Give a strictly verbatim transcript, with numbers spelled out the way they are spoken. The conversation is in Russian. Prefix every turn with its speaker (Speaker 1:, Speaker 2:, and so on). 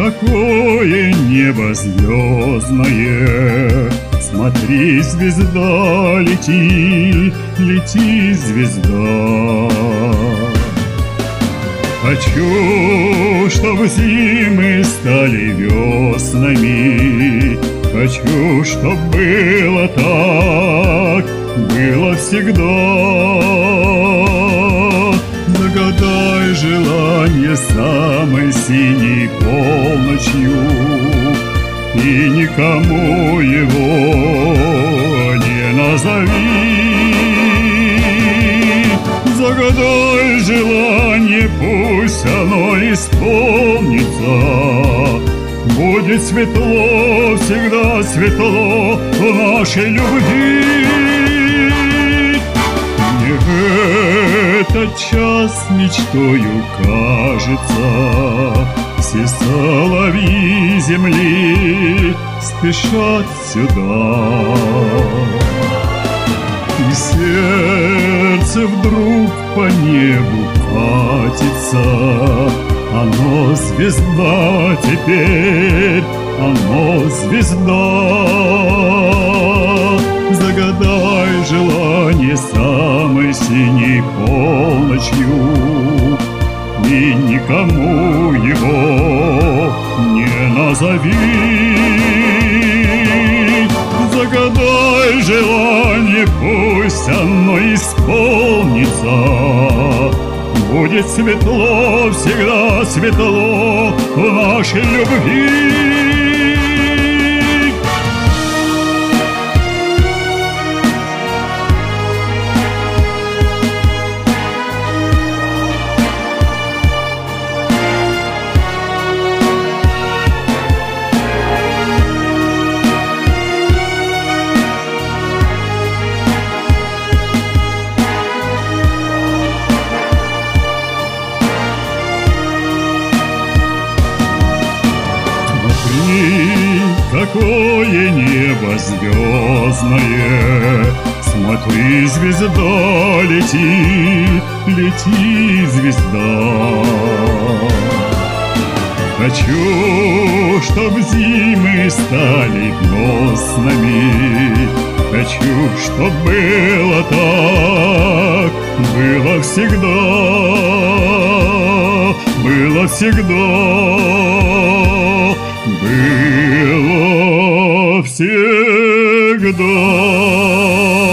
Speaker 1: какое небо звездное! Смотри, звезда, лети, лети, звезда. Хочу, чтобы зимы стали веснами, хочу, чтоб было так, было всегда. Загадай желание самой синей полночью, и никому его не назови. Загадай желание, пусть оно исполнится. Будет светло, всегда светло в нашей любви. Мне этот час мечтою кажется, все соловьи земли спешат сюда. И сердце вдруг по небу катится, оно звезда теперь, оно звезда. Загадай желание самой синей полночью, и никому его не назови. Загадай желание, пусть оно исполнится. Будет светло, всегда светло в нашей любви. Какое небо звездное! Смотри, звезда летит, лети, звезда. Хочу, чтоб зимы стали веснами, хочу, чтоб было так, было всегда, было всегда. Было всегда.